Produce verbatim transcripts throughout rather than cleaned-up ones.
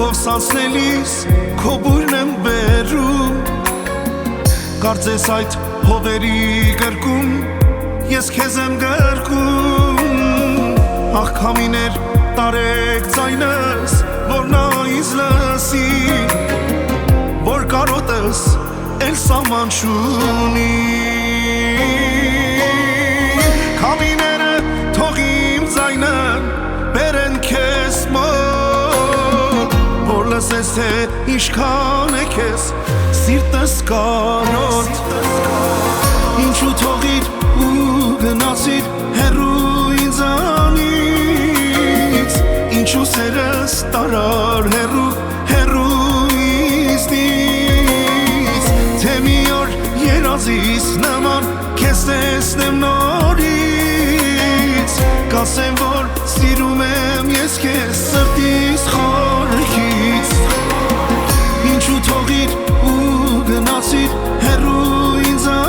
Քով սանցնելիս քո բույրն եմ բերում Կարծես այդ հողերի գրկում Ես քեզ եմ գրկում Ախ քամիներ տարեք ձայնս Որ նա ինձ լսի Որ կարոտս էլ սահման չունի Քամիները թող իմ ձայնը բերեն քեզ մոտ Որ լսես թե ինչքան է քեզ սիրտս կարոտ Ինչու թողիր ու գնացիր հեռու ինձանից Ինչու սերս տարար հեռու հեռու ինձնից Թե մի օր երազիս նման քեզ տեսնեմ նորից Կասեմ որ սիրում եմ ես քեզ սրտիս խորքից Ինչու թողիր ու գնացիր հեռու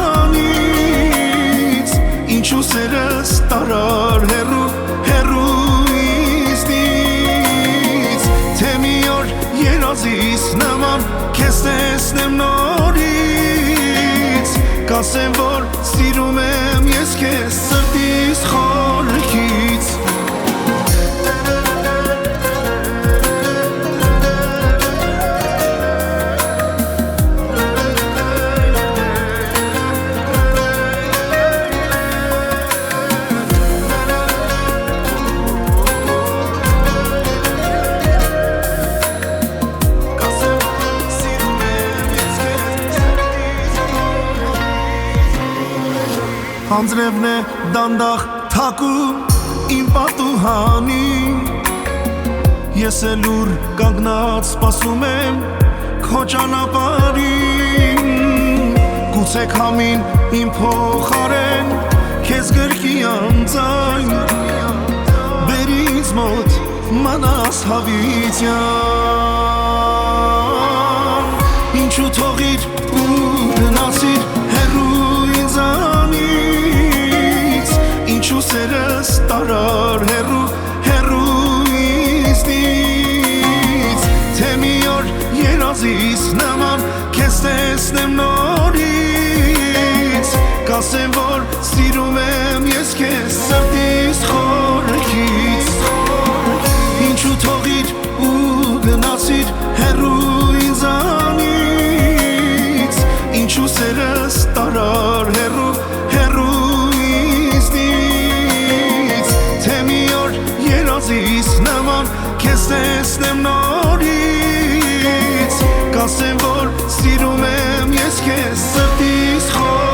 ինձանից Ինչու սերս տարար հեռու հեռու ինձնից Թե մի օր երազիս նման քեզ տեսնեմ նորից Կասեմ որ սիրում եմ ես քեզ սրտիս խորքից Անձրևն է դանդաղ թակում իմ պատուհանին Ես էլ ուր կանգնած սպասում եմ քո ճանապարհին Գուցե քամին իմ փոխարեն քեզ գրկի անձայն Բեր ինձ մոտ մնաս հավիտյան Ինչու թողիր ու գնացիր հեռու ինձանից Ինչու սերս տարար հեռու հեռու ինձնից Թե մի օր երազիս նման քեզ տեսնեմ նորից Կասեմ որ սիրում եմ ես քեզ սրտիս խորքից Ինչու թողիր ու գնացիր հեռու ինձանից Ինչու սերս տարար հեռու հեռու ինձնից Թե մի օր երազիս նման քեզ տեսնեմ նորից Կասեմ որ սիրում եմ ես քեզ սրտիս խորքից